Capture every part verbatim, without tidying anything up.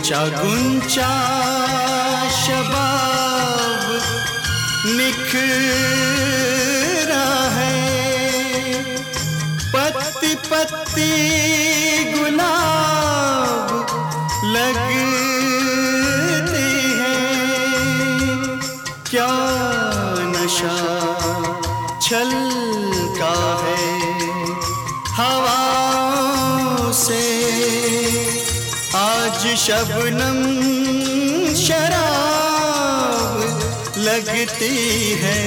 गुंचा गुंचा शबाब निखरा है, पत्ती पत्ती गुलाब लगती है। क्या नशा छलका है हवाओं से, आज शबनम शराब लगती है।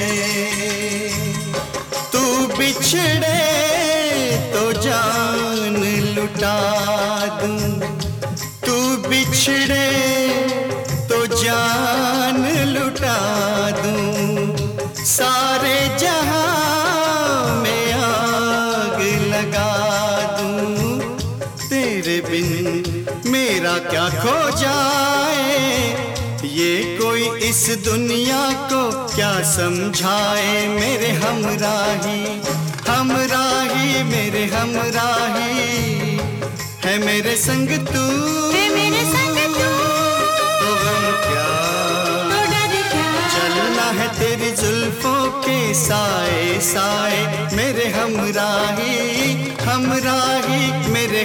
तू बिछड़े तो जान लुटा दूं, तू बिछड़े तो जान लुटा दूं, सारे जहां में आग लगा दूं। तेरे बिन मेरा क्या खो जाए, ये कोई इस दुनिया को क्या समझाए। मेरे हमराही हमराही मेरे हमराही है, मेरे संग तू है मेरे संग तू, तो गम क्या तो डर क्या, चलना है तेरी जुल्फों के साए साए। मेरे हमराही हमराही मेरे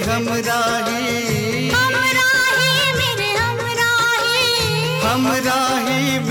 हमराही हमराही मेरे हमराही, हमराही